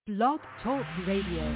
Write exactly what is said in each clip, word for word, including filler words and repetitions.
Blog Talk Radio.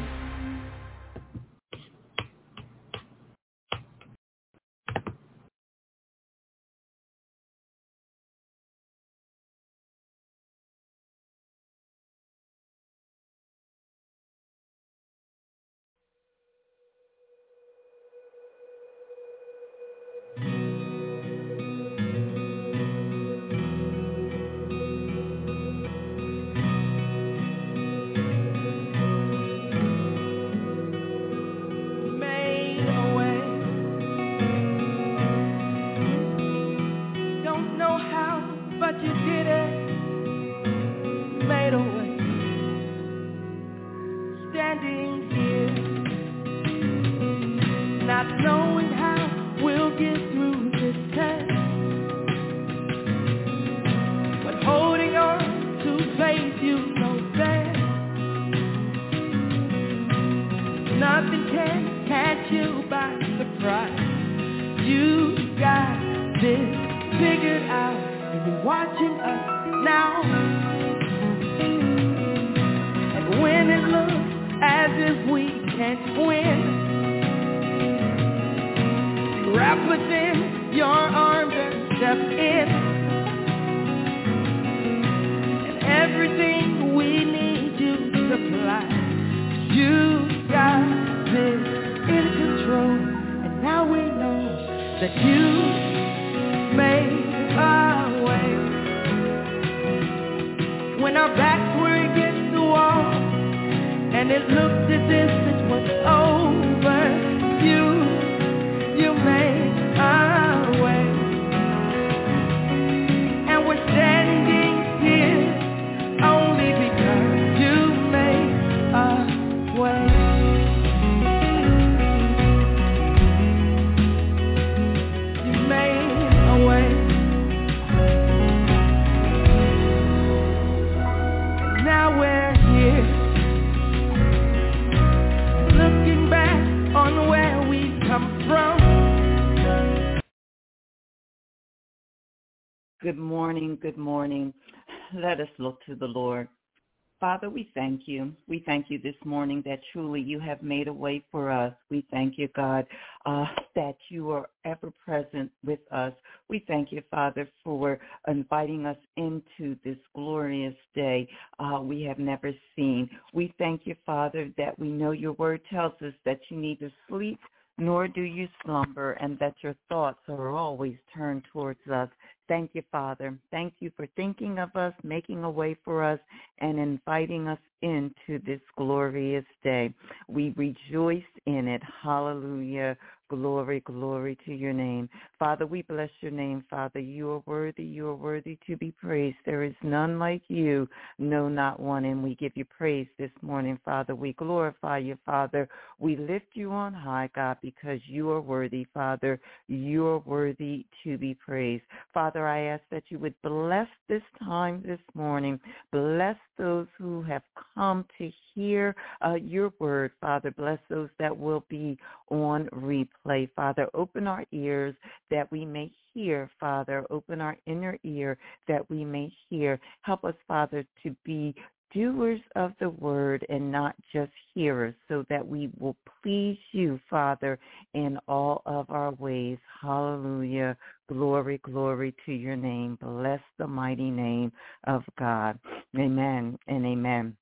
Good morning, good morning. Let us look to the Lord. Father, we thank you. We thank you this morning that truly you have made a way for us. We thank you, God, uh, that you are ever present with us. We thank you, Father, for inviting us into this glorious day uh, we have never seen. We thank you, Father, that we know your word tells us that you neither sleep nor do you slumber, and that your thoughts are always turned towards us. Thank you, Father. Thank you for thinking of us, making a way for us, and inviting us into this glorious day. We rejoice in it. Hallelujah. Glory, glory to your name. Father, we bless your name, Father. You are worthy. You are worthy to be praised. There is none like you, no, not one, and we give you praise this morning, Father. We glorify you, Father. We lift you on high, God, because you are worthy, Father. You are worthy to be praised. Father, I ask that you would bless this time this morning. Bless those who have come to hear uh, your word, Father. Bless those that will be on replay, Father. Open our ears that we may hear, Father. Open our inner ear that we may hear. Help us, Father, to be doers of the word and not just hearers, so that we will please you, Father, in all of our ways. Hallelujah. Glory, glory to your name. Bless the mighty name of God. Amen and amen.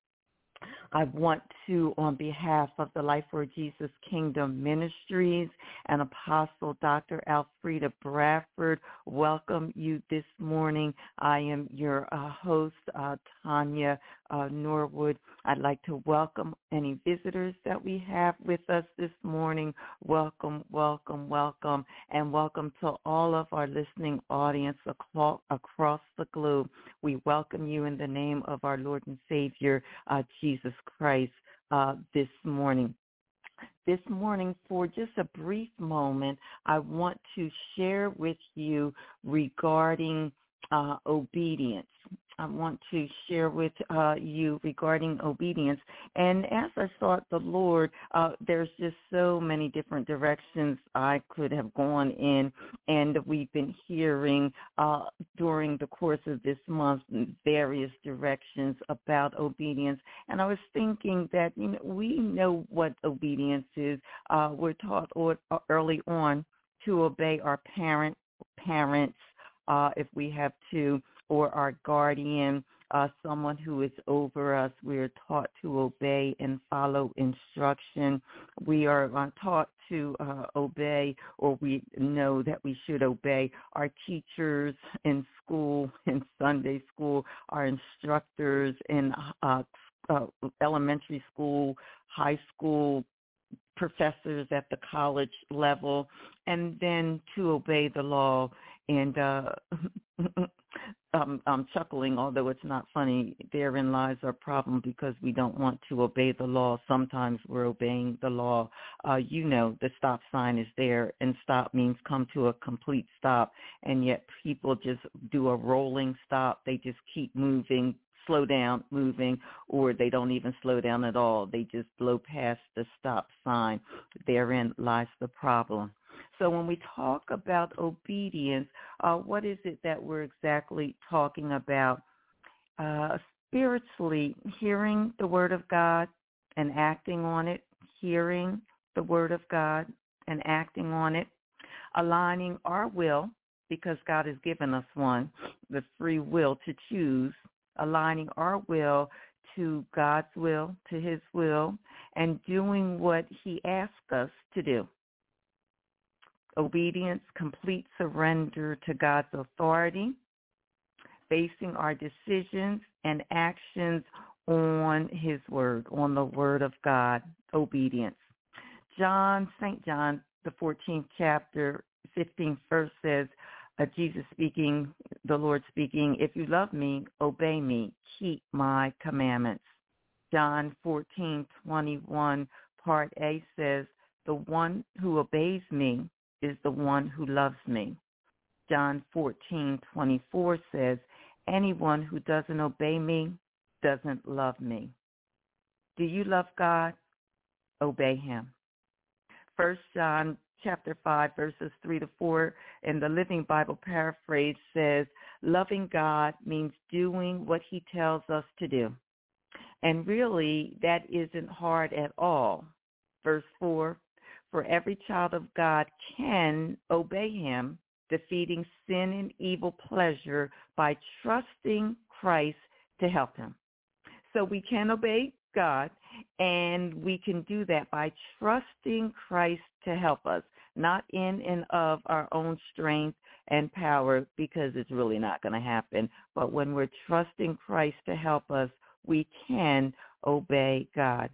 I want to, on behalf of the Life for Jesus Kingdom Ministries and Apostle Doctor Alfreda Bradford, welcome you this morning. I am your uh, host, uh, Tanya uh, Norwood. I'd like to welcome any visitors that we have with us this morning. Welcome, welcome, welcome, and welcome to all of our listening audience across, across the globe. We welcome you in the name of our Lord and Savior, uh, Jesus Christ, uh, this morning. This morning, for just a brief moment, I want to share with you regarding uh, obedience. I want to share with uh, you regarding obedience. And as I sought the Lord, uh, there's just so many different directions I could have gone in, and we've been hearing uh, during the course of this month various directions about obedience. And I was thinking that, you know, we know what obedience is. Uh, we're taught early on to obey our parent, parents, uh, if we have to, or our guardian, uh, someone who is over us. We are taught to obey and follow instruction. We are uh, taught to uh, obey, or we know that we should obey our teachers in school, in Sunday school, our instructors in uh, uh, elementary school, high school, professors at the college level, and then to obey the law. And uh, um, I'm chuckling, although it's not funny. Therein lies our problem, because we don't want to obey the law. Sometimes we're obeying the law. Uh, you know, the stop sign is there, and stop means come to a complete stop, and yet people just do a rolling stop. They just keep moving, slow down, moving, or they don't even slow down at all. They just blow past the stop sign. Therein lies the problem. So when we talk about obedience, uh, what is it that we're exactly talking about? Uh, spiritually, hearing the word of God and acting on it, hearing the word of God and acting on it, aligning our will, because God has given us one, the free will to choose, aligning our will to God's will, to his will, and doing what he asks us to do. Obedience, complete surrender to God's authority, basing our decisions and actions on his word, on the word of God, obedience. John, Saint John, the fourteenth chapter, fifteenth verse says, uh, Jesus speaking, the Lord speaking, if you love me, obey me, keep my commandments. John fourteen twenty-one, part A says, the one who obeys me is the one who loves me. John fourteen twenty-four says, anyone who doesn't obey me doesn't love me. Do you love God? Obey him. First John chapter five, verses three to four in the Living Bible paraphrase says, loving God means doing what he tells us to do. And really, that isn't hard at all. Verse four, for every child of God can obey him, defeating sin and evil pleasure by trusting Christ to help him. So we can obey God, and we can do that by trusting Christ to help us, not in and of our own strength and power, because it's really not going to happen. But when we're trusting Christ to help us, we can obey God.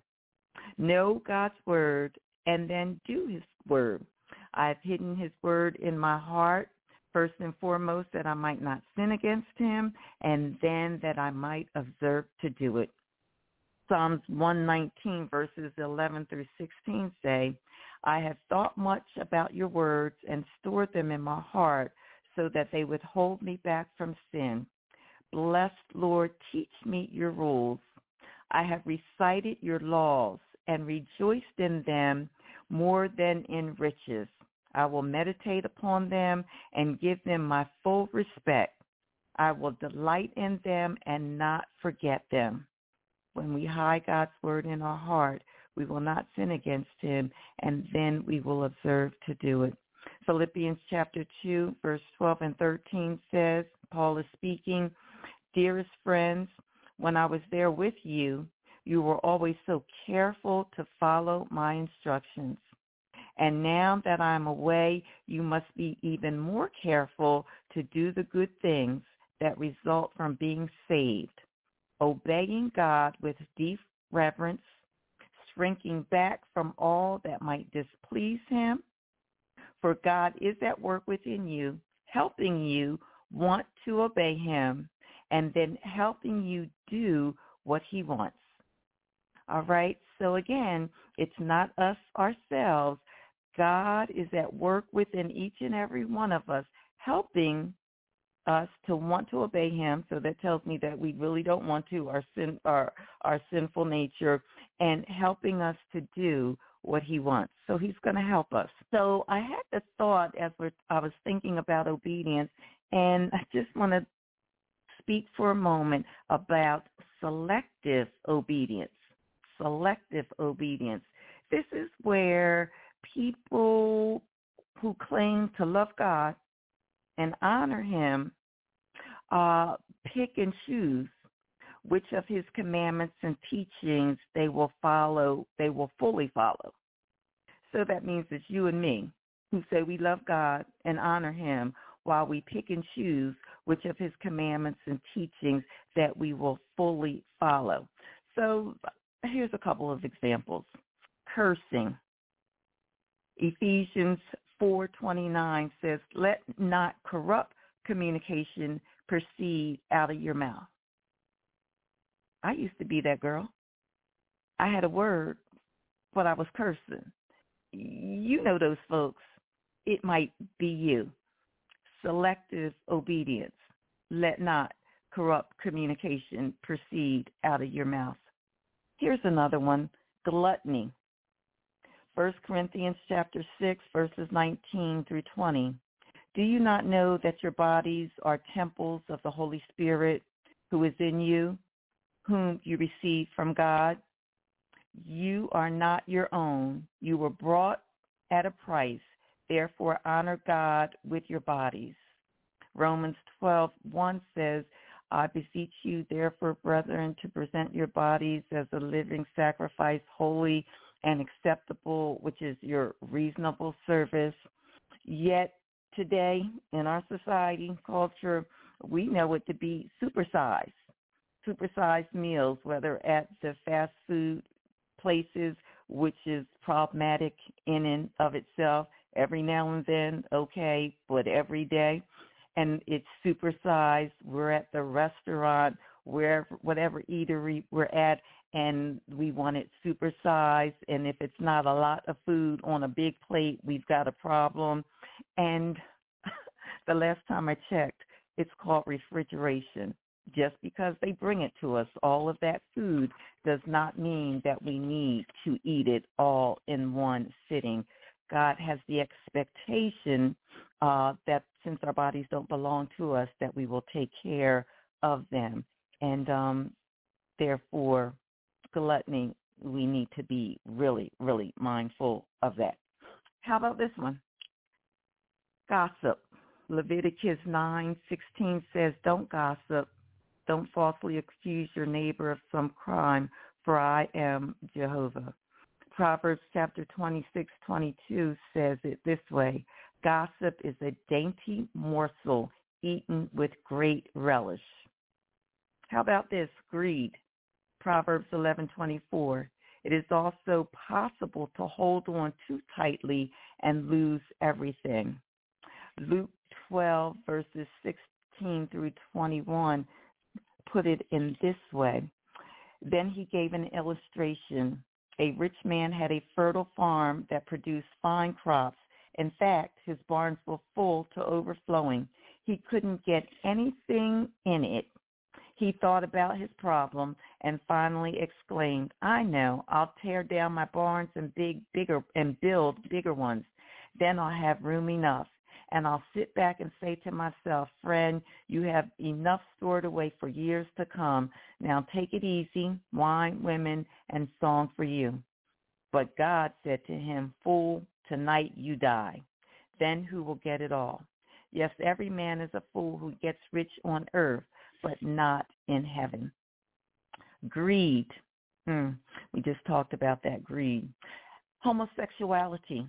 Know God's word and then do his word. I've hidden his word in my heart, first and foremost, that I might not sin against him, and then that I might observe to do it. Psalms one nineteen, verses eleven through sixteen say, I have thought much about your words and stored them in my heart so that they would hold me back from sin. Blessed Lord, teach me your rules. I have recited your laws and rejoiced in them more than in riches. I will meditate upon them and give them my full respect. I will delight in them and not forget them. When we hide God's word in our heart, we will not sin against him, and then we will observe to do it. Philippians chapter two, verse twelve and thirteen says, Paul is speaking, dearest friends, when I was there with you, you were always so careful to follow my instructions. And now that I'm away, you must be even more careful to do the good things that result from being saved, obeying God with deep reverence, shrinking back from all that might displease him. For God is at work within you, helping you want to obey him, and then helping you do what he wants. All right? So again, it's not us ourselves. God is at work within each and every one of us, helping us to want to obey him. So that tells me that we really don't want to, our sin, our, our sinful nature, and helping us to do what he wants. So he's going to help us. So I had the thought as we're, I was thinking about obedience, and I just want to speak for a moment about selective obedience. Selective obedience. This is where people who claim to love God and honor him uh, pick and choose which of his commandments and teachings they will follow, they will fully follow. So that means it's you and me who say we love God and honor him, while we pick and choose which of his commandments and teachings that we will fully follow. So here's a couple of examples. Cursing. Ephesians four twenty-nine says, let not corrupt communication proceed out of your mouth. I used to be that girl. I had a word, but I was cursing. You know those folks. It might be you. Selective obedience. Let not corrupt communication proceed out of your mouth. Here's another one, gluttony. First Corinthians chapter six, verses nineteen through twenty. Do you not know that your bodies are temples of the Holy Spirit who is in you, whom you received from God? You are not your own. You were bought at a price. Therefore, honor God with your bodies. Romans twelve one says, I beseech you, therefore, brethren, to present your bodies as a living sacrifice, holy and acceptable, which is your reasonable service. Yet today, in our society, culture, we know it to be supersized, supersized meals, whether at the fast food places, which is problematic in and of itself. Every now and then, okay, but every day. And it's supersized. We're at the restaurant, wherever, whatever eatery we're at, and we want it supersized. And if it's not a lot of food on a big plate, we've got a problem. And the last time I checked, it's called refrigeration. Just because they bring it to us, all of that food does not mean that we need to eat it all in one sitting. God has the expectation uh, that since our bodies don't belong to us, that we will take care of them. And um, therefore, gluttony, we need to be really, really mindful of that. How about this one? Gossip. Leviticus nine sixteen says, don't gossip. Don't falsely accuse your neighbor of some crime, for I am Jehovah. Proverbs chapter twenty-six twenty-two says it this way, gossip is a dainty morsel eaten with great relish. How about this? Greed. Proverbs eleven twenty-four. It is also possible to hold on too tightly and lose everything. Luke twelve, verses sixteen through twenty-one put it in this way. Then he gave an illustration. A rich man had a fertile farm that produced fine crops. In fact, his barns were full to overflowing. He couldn't get anything in it. He thought about his problem and finally exclaimed, I know, I'll tear down my barns and big, bigger and build bigger ones. Then I'll have room enough. And I'll sit back and say to myself, friend, you have enough stored away for years to come. Now take it easy, wine, women, and song for you. But God said to him, fool, tonight you die. Then who will get it all? Yes, every man is a fool who gets rich on earth, but not in heaven. Greed. Hmm. We just talked about that, greed. Homosexuality.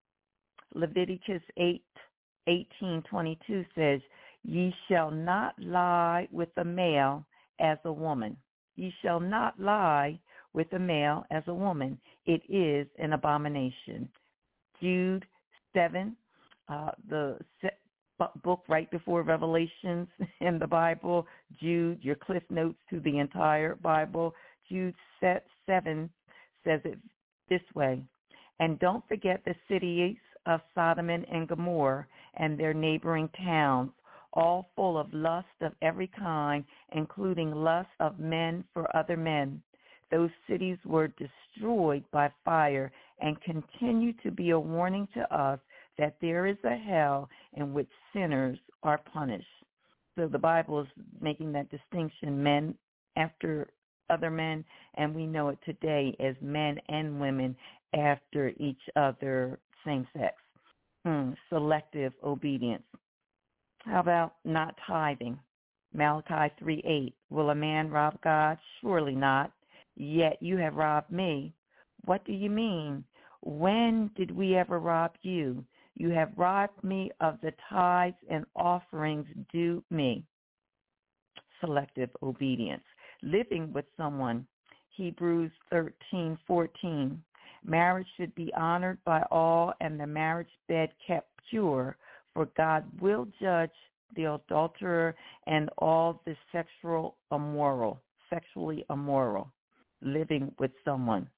Leviticus eight eighteen twenty-two says, ye shall not lie with a male as a woman. Ye shall not lie with a male as a woman. It is an abomination. Jude seven, uh, the book right before Revelations in the Bible. Jude, your cliff notes to the entire Bible. Jude seven says it this way. And don't forget the cities of Sodom and Gomorrah and their neighboring towns, all full of lust of every kind, including lust of men for other men. Those cities were destroyed by fire and continue to be a warning to us that there is a hell in which sinners are punished. So the Bible is making that distinction, men after other men, and we know it today as men and women after each other, same sex. Hmm, selective obedience. How about not tithing? Malachi three eight, will a man rob God? Surely not. Yet you have robbed me. What do you mean? When did we ever rob you? You have robbed me of the tithes and offerings due me. Selective obedience. Living with someone. Hebrews thirteen fourteen. Marriage should be honored by all and the marriage bed kept pure, for God will judge the adulterer and all the sexual immoral, sexually immoral. Living with someone.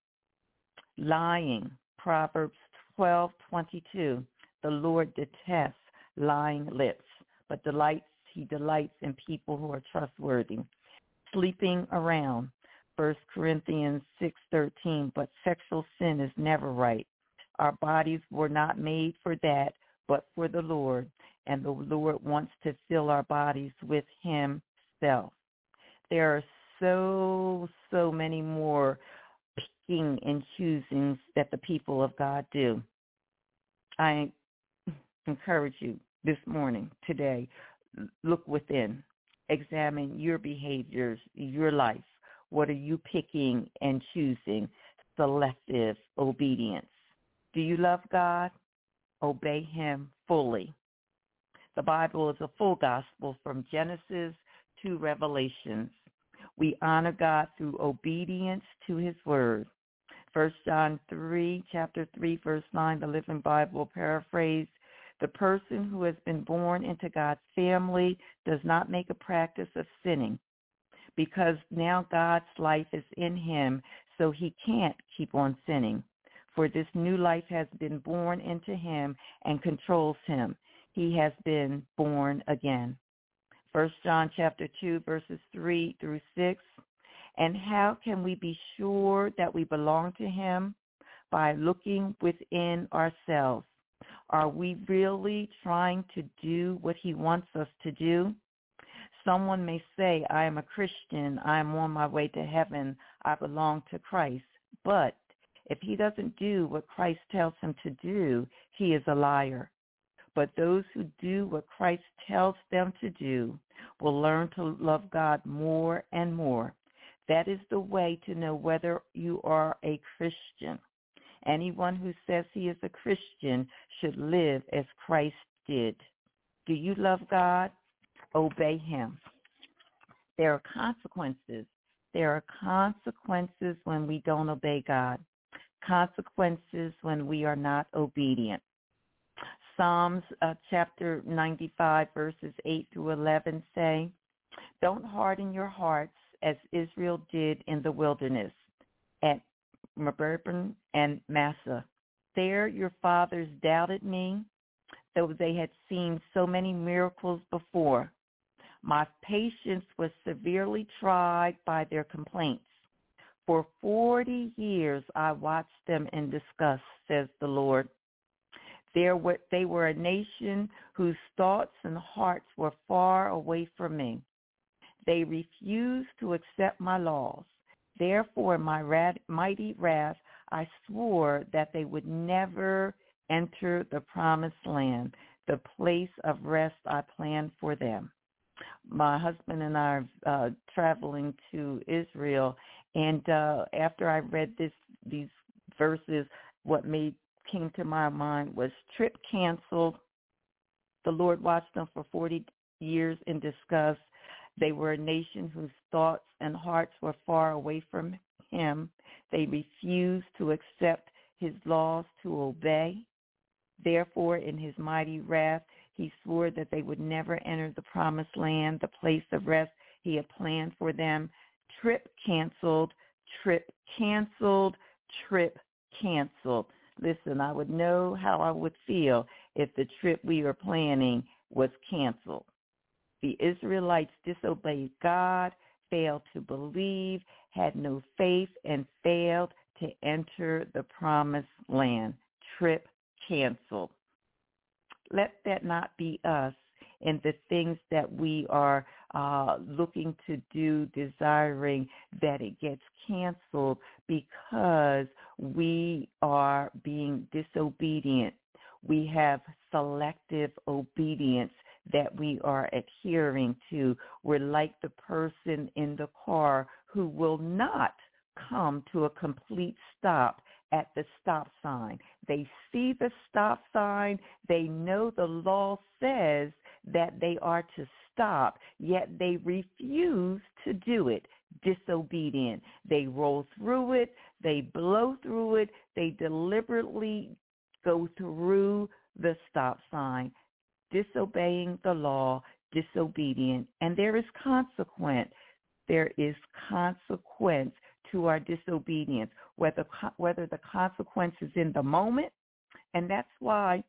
Lying. Proverbs twelve twenty-two. The Lord detests lying lips, but delights he delights in people who are trustworthy. Sleeping around. First Corinthians six thirteen. But sexual sin is never right. Our bodies were not made for that, but for the Lord, and the Lord wants to fill our bodies with himself. There are so, so many more picking and choosings that the people of God do. I encourage you this morning, today, look within. Examine your behaviors, your life. What are you picking and choosing? Selective obedience. Do you love God? Obey him fully. The Bible is a full gospel from Genesis to Revelations. We honor God through obedience to his word. First John three, chapter three, verse nine, the Living Bible paraphrase. The person who has been born into God's family does not make a practice of sinning, because now God's life is in him, so he can't keep on sinning. For this new life has been born into him and controls him. He has been born again. First John chapter two, verses three through six. And how can we be sure that we belong to him? By looking within ourselves. Are we really trying to do what he wants us to do? Someone may say, I am a Christian. I am on my way to heaven. I belong to Christ. But if he doesn't do what Christ tells him to do, he is a liar. But those who do what Christ tells them to do will learn to love God more and more. That is the way to know whether you are a Christian. Anyone who says he is a Christian should live as Christ did. Do you love God? Obey him. There are consequences. There are consequences when we don't obey God. Consequences when we are not obedient. Psalms uh, chapter ninety-five, verses eight through eleven say, don't harden your hearts as Israel did in the wilderness at Meribah and Massah. There your fathers doubted me, though they had seen so many miracles before. My patience was severely tried by their complaints. For forty years I watched them in disgust, says the Lord. There were, they were a nation whose thoughts and hearts were far away from me. They refused to accept my laws. Therefore, in my rad, mighty wrath, I swore that they would never enter the promised land, the place of rest I planned for them. My husband and I are uh, traveling to Israel, and uh, after I read this, these verses, what made came to my mind was trip canceled. The Lord watched them for forty years in disgust. They were a nation whose thoughts and hearts were far away from him. They refused to accept his laws, to obey. Therefore, in his mighty wrath, he swore that they would never enter the promised land, the place of rest he had planned for them. Trip canceled, trip canceled, trip canceled. Listen, I would know how I would feel if the trip we were planning was canceled. The Israelites disobeyed God, failed to believe, had no faith, and failed to enter the promised land. Trip canceled. Let that not be us in the things that we are uh, looking to do, desiring that it gets canceled because we are being disobedient. We have selective obedience that we are adhering to. We're like the person in the car who will not come to a complete stop at the stop sign. They see the stop sign. They know the law says that they are to stop, yet they refuse to do it. Disobedient. They roll through it. They blow through it. They deliberately go through the stop sign, disobeying the law, disobedient. And there is consequence. There is consequence to our disobedience, whether whether the consequence is in the moment, and that's why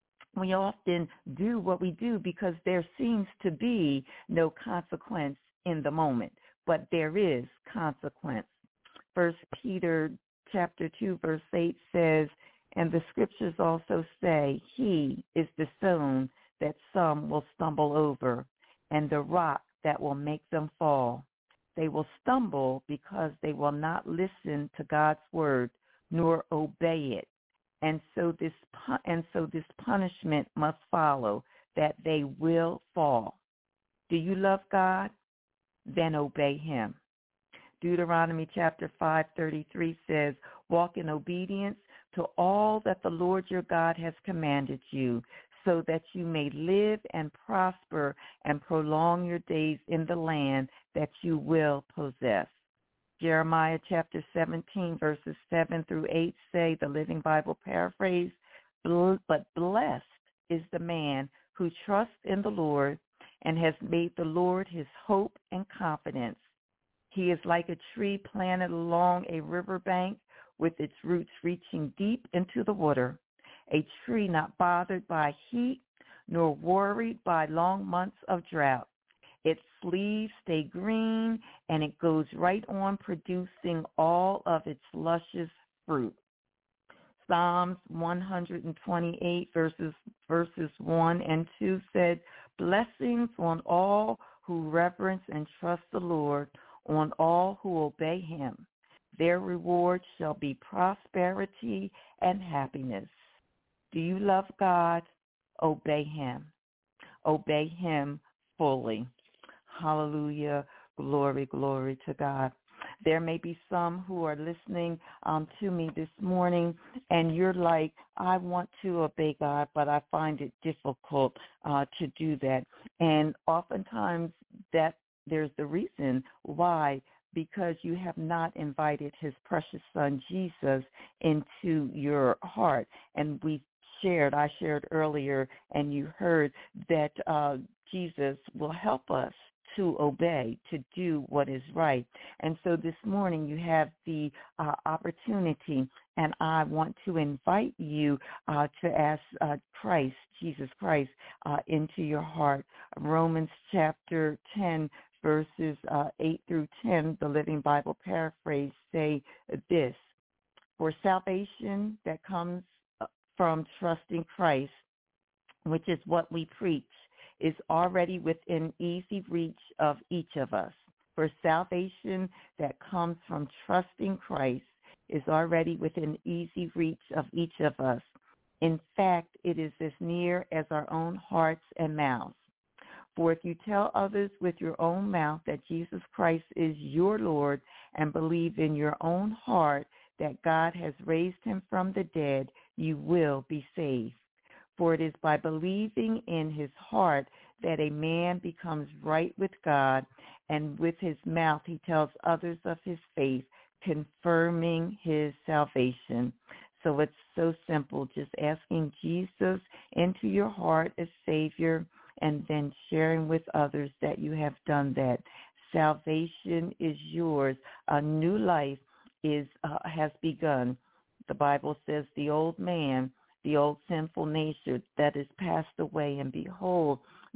we often do what we do, because there seems to be no consequence in the moment, but there is consequence. First Peter chapter two, verse eight says, and the scriptures also say, he is the stone that some will stumble over, and the rock that will make them fall. They will stumble because they will not listen to God's word nor obey it. And so this and so this punishment must follow, that they will fall. Do you love God? Then obey him. Deuteronomy chapter five thirty-three says, walk in obedience to all that the Lord your God has commanded you, so that you may live and prosper and prolong your days in the land that you will possess. Jeremiah chapter seventeen, verses seven through eight say, the Living Bible paraphrase, but blessed is the man who trusts in the Lord and has made the Lord his hope and confidence. He is like a tree planted along a riverbank with its roots reaching deep into the water, a tree not bothered by heat nor worried by long months of drought. Its leaves stay green, and it goes right on producing all of its luscious fruit. Psalms one twenty-eight verses, verses one and two said, blessings on all who reverence and trust the Lord, on all who obey him. Their reward shall be prosperity and happiness. Do you love God? Obey him. Obey him fully. Hallelujah. Glory, glory to God. There may be some who are listening um, to me this morning, and you're like, I want to obey God, but I find it difficult uh, to do that. And oftentimes that there's the reason why, because you have not invited his precious son, Jesus, into your heart. And we shared, I shared earlier, and you heard that uh, Jesus will help us to obey, to do what is right. And so this morning you have the uh, opportunity, and I want to invite you uh, to ask uh, Christ, Jesus Christ, uh, into your heart. Romans chapter ten, verses uh, eight through ten, the Living Bible paraphrase, say this: for salvation that comes from trusting Christ, which is what we preach, is already within easy reach of each of us. For salvation that comes from trusting Christ is already within easy reach of each of us. In fact, it is as near as our own hearts and mouths. For if you tell others with your own mouth that Jesus Christ is your Lord, and believe in your own heart that God has raised him from the dead, you will be saved. For it is by believing in his heart that a man becomes right with God, and with his mouth he tells others of his faith, confirming his salvation. So it's so simple, just asking Jesus into your heart as Savior, and then sharing with others that you have done that. Salvation is yours. A new life is uh, has begun. The Bible says the old man, the old sinful nature that is passed away, and behold,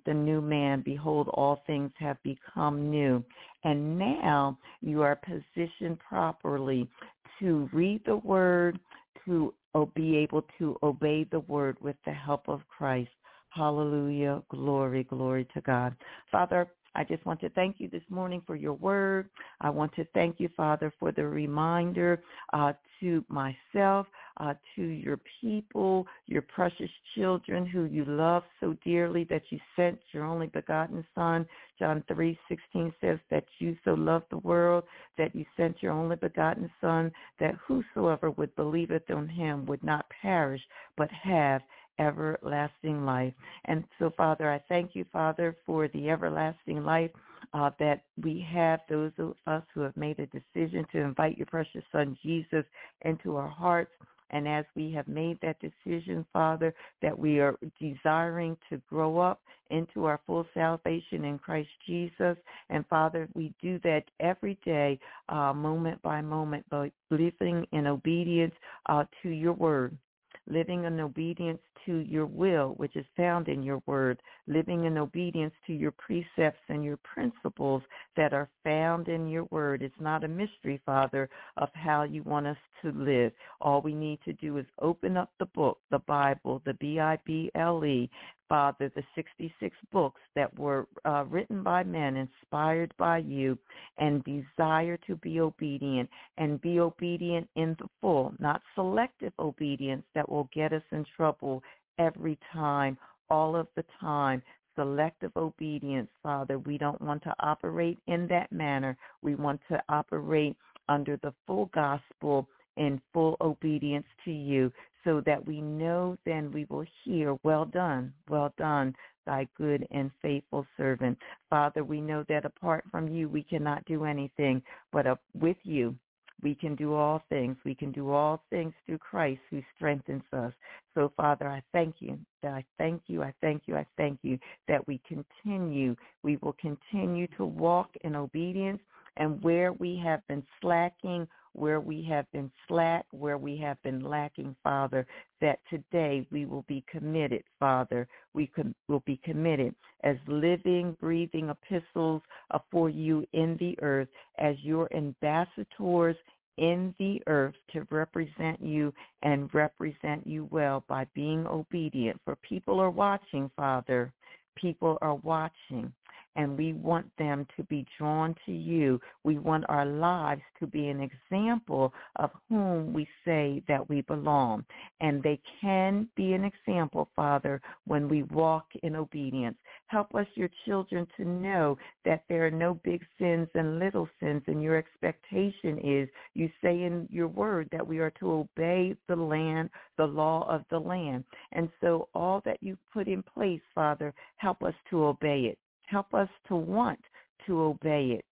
the new man. Behold, all things have become new. And now you are positioned properly to read the word, to be able to obey the word with the help of Christ. Hallelujah. Glory, glory to God. Father, I just want to thank you this morning for your word. I want to thank you, Father, for the reminder uh, to myself, uh, to your people, your precious children who you love so dearly that you sent your only begotten Son. John three sixteen says that you so loved the world that you sent your only begotten Son, that whosoever would believeth on him would not perish but have everlasting life. And so, Father, I thank you, Father, for the everlasting life uh, that we have, those of us who have made a decision to invite your precious Son, Jesus, into our hearts. And as we have made that decision, Father, that we are desiring to grow up into our full salvation in Christ Jesus. And, Father, we do that every day, uh, moment by moment, by living in obedience uh, to your word. Living in obedience to your will, which is found in your word, living in obedience to your precepts and your principles that are found in your word. It's not a mystery, Father, of how you want us to live. All we need to do is open up the book, the Bible, the B I B L E, Father, the sixty-six books that were uh, written by men, inspired by you, and desire to be obedient, and be obedient in the full, not selective obedience that will get us in trouble every time, all of the time. Selective obedience, Father. We don't want to operate in that manner. We want to operate under the full gospel in full obedience to you, so that we know then we will hear, well done, well done, thy good and faithful servant. Father, we know that apart from you, we cannot do anything, but uh, with you, we can do all things. We can do all things through Christ who strengthens us. So, Father, I thank you, that I thank you, I thank you, I thank you that we continue, we will continue to walk in obedience, and where we have been slacking, where we have been slack, where we have been lacking, Father, that today we will be committed, Father. We com- will be committed as living, breathing epistles uh, for you in the earth, as your ambassadors in the earth, to represent you and represent you well by being obedient. For people are watching, Father. People are watching. And we want them to be drawn to you. We want our lives to be an example of whom we say that we belong. And they can be an example, Father, when we walk in obedience. Help us, your children, to know that there are no big sins and little sins, and your expectation is, you say in your word that we are to obey the land, the law of the land. And so all that you've put in place, Father, help us to obey it. Help us to want to obey it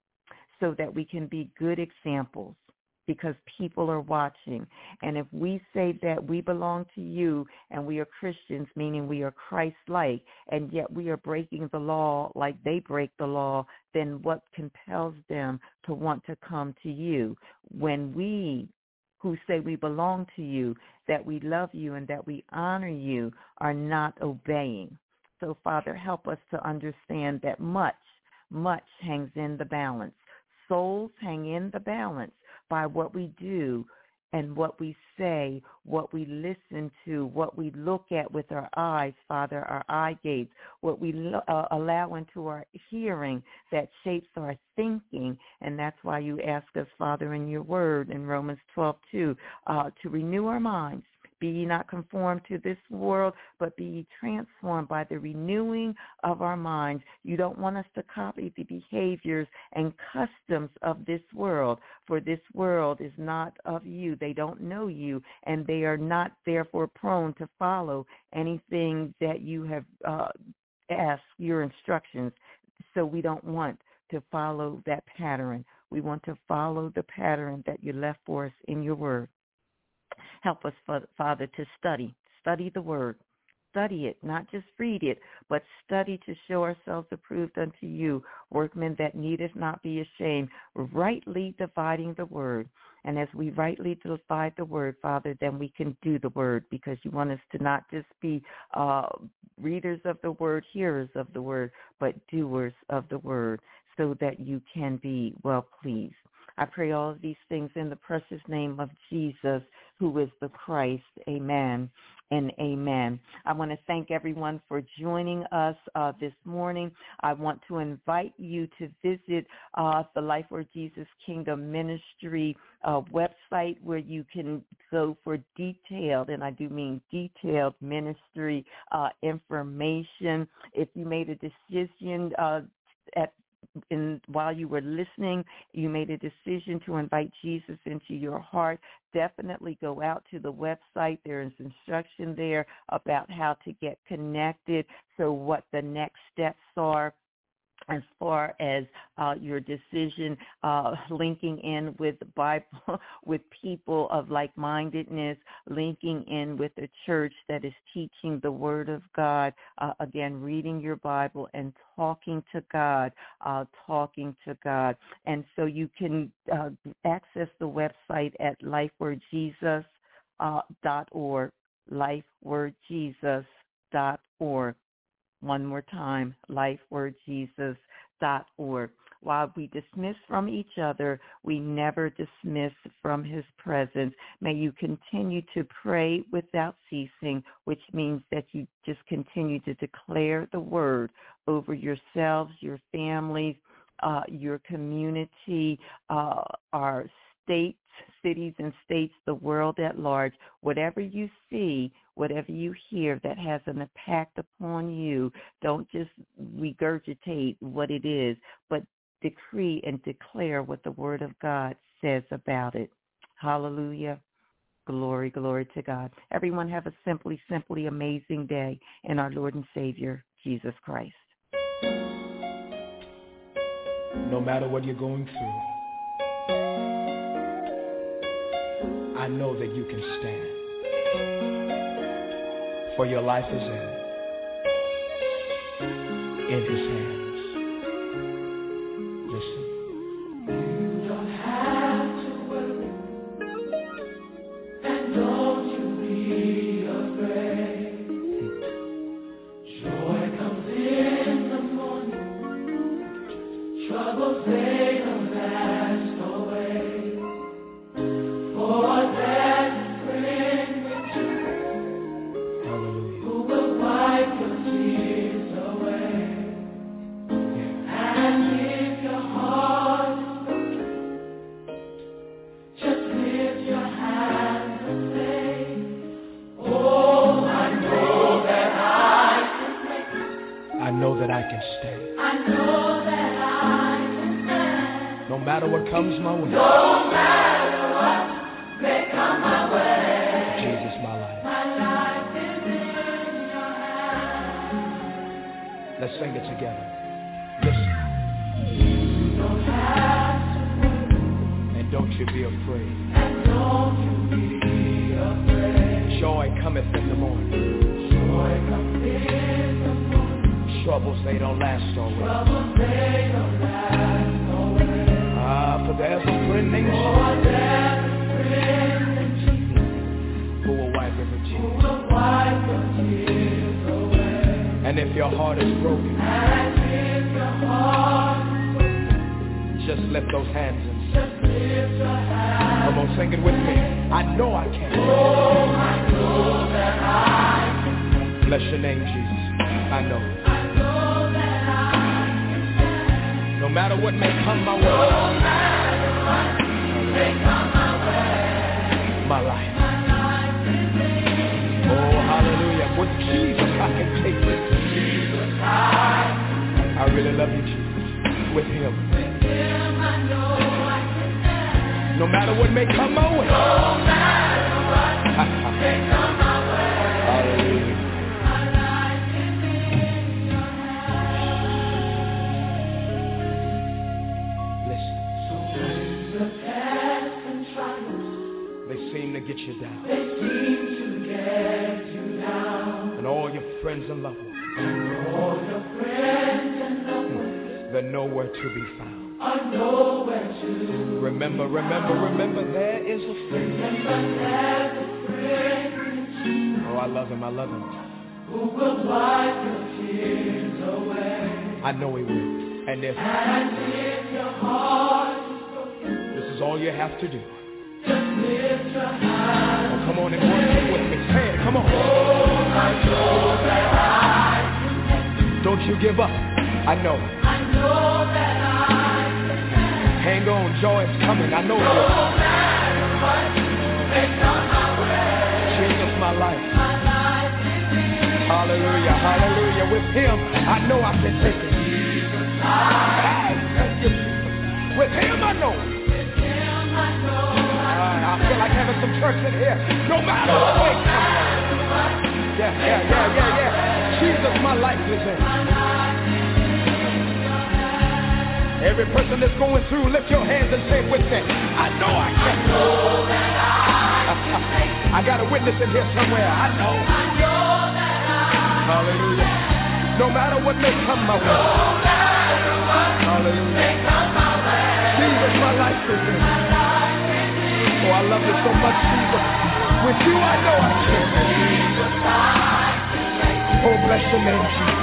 so that we can be good examples, because people are watching. And if we say that we belong to you and we are Christians, meaning we are Christ-like, and yet we are breaking the law like they break the law, then what compels them to want to come to you? When we who say we belong to you, that we love you and that we honor you, are not obeying. So, Father, help us to understand that much, much hangs in the balance. Souls hang in the balance by what we do and what we say, what we listen to, what we look at with our eyes, Father, our eye gates, what we lo- uh, allow into our hearing that shapes our thinking. And that's why you ask us, Father, in your word in Romans twelve two, uh, to renew our minds. Be ye not conformed to this world, but be ye transformed by the renewing of our minds. You don't want us to copy the behaviors and customs of this world, for this world is not of you. They don't know you, and they are not therefore prone to follow anything that you have uh, asked, your instructions. So we don't want to follow that pattern. We want to follow the pattern that you left for us in your word. Help us, Father, to study. Study the word. Study it, not just read it, but study to show ourselves approved unto you, workmen that needeth not be ashamed, rightly dividing the word. And as we rightly divide the word, Father, then we can do the word, because you want us to not just be uh, readers of the word, hearers of the word, but doers of the word, so that you can be well pleased. I pray all of these things in the precious name of Jesus, who is the Christ. Amen and amen. I want to thank everyone for joining us uh, this morning. I want to invite you to visit uh, the Life Word Jesus Kingdom Ministry uh, website, where you can go for detailed, and I do mean detailed, ministry uh, information. If you made a decision uh, at In, while you were listening, you made a decision to invite Jesus into your heart, definitely go out to the website. There is instruction there about how to get connected, so what the next steps are as far as uh, your decision, uh, linking in with the Bible, with people of like-mindedness, linking in with a church that is teaching the Word of God, uh, again, reading your Bible and talking to God, uh, talking to God. And so you can uh, access the website at life word jesus dot org, life word jesus dot org. One more time, life word jesus dot org. While we dismiss from each other, we never dismiss from his presence. May you continue to pray without ceasing, which means that you just continue to declare the word over yourselves, your families, uh, your community, uh, our states, cities and states, the world at large. Whatever you see, whatever you hear that has an impact upon you, don't just regurgitate what it is, but decree and declare what the Word of God says about it. Hallelujah. Glory, glory to God. Everyone have a simply, simply amazing day in our Lord and Savior, Jesus Christ. No matter what you're going through, I know that you can stand. For your life is in, in his hands. Listen. You don't have to worry, and don't you be afraid. Joy comes in the morning, troubles they don't last away. For there's a friend with you, who will wipe your tears away. And if your heart is broken, just lift your hands and say, oh, I know that I can make it. I know that I can stand. I know that I can stand. No matter what comes my way. No matter what may come my way. Jesus, my life. My life is in your hands. Let's sing it together. Listen. You don't have to worry. And don't you be afraid. And don't you be afraid. Joy cometh in the morning. Joy cometh in the morning. Troubles, they don't last always. Troubles, they don't last always. Ah, for there's a friend named Jesus. For there's a friend named Jesus, who will wipe every tear. Who will wipe your tears away. And if your heart is broken, and if your heart is broken, just lift those hands and sing. Just lift your hands. Come on, sing it with me. I know I can. Oh, I know that I can. Bless your name, Jesus. I know. I know that I can stand. No matter what may come my way. No matter what may come my way. My life. My life is in your Oh, hallelujah. With Jesus I can take this. Jesus, I I really love you, Jesus. With him. With him I know I can stand. No matter what may come my way. No matter what may come my way. Hallelujah. My life is in your hands. Listen. So when the tests and trials, they seem to get you down. They seem to get you down. And all your friends and loved ones. And all your friends and loved ones. They're nowhere to be found. Are know where to. Remember, remember, remember, there is a friend. Remember, there's a friend. Oh, I love him, I love him. Who will wipe your tears away. I know he will. And if, and if your heart is broken, this is all you have to do. Just lift your hands. Oh, come on and worship with me. Say it, come on. Oh, I know that I can. Don't you give up. I know. I know that I can. Hang on, joy is coming. I know it. No matter what may come my way. Jesus, my life. My life is in. Hallelujah, hallelujah. With him, I know I can take it. Hey, thank you, Jesus. With him, I know. With him, I know. I feel like having some church in here. No matter what way comes. Yeah, yeah, yeah, yeah, yeah. Jesus, my life is in. Every person that's going through, lift your hands and say with me, I know I can. I know that I can. I got a witness in here somewhere. I know. I know that I. Hallelujah. No matter what may come my way. No matter what Hallelujah. May come my way. Jesus, my life is in. Oh, I love you so much, Jesus. With you, I know I can. Oh, bless your name, Jesus.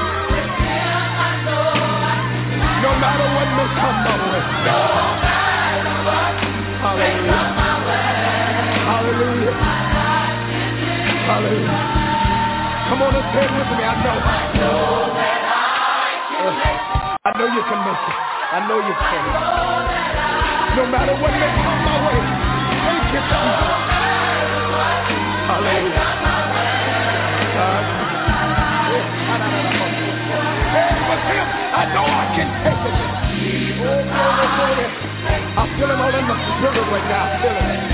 No matter what may come my way. No matter what may come my way. Hallelujah. Hallelujah. Come on and say it with me. I know. I know that I can make it. I know you can make it. I know you can. No matter what may come my way. Thank you, Jesus. Hallelujah. I know I can take it. Oh, glory, glory. I'm feeling all in the spirit right now. I'm feeling it.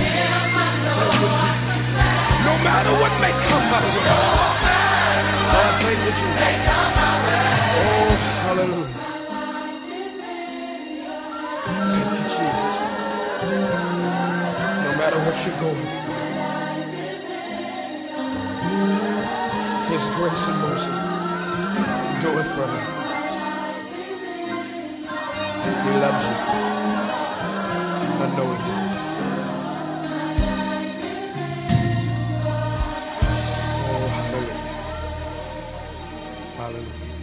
No matter what may come my way. Oh, thank you, Jesus. Oh, hallelujah. Thank you, Jesus. No matter what you're going through, His grace and mercy do it forever. He loves you. I know He does. Oh, hallelujah. Hallelujah.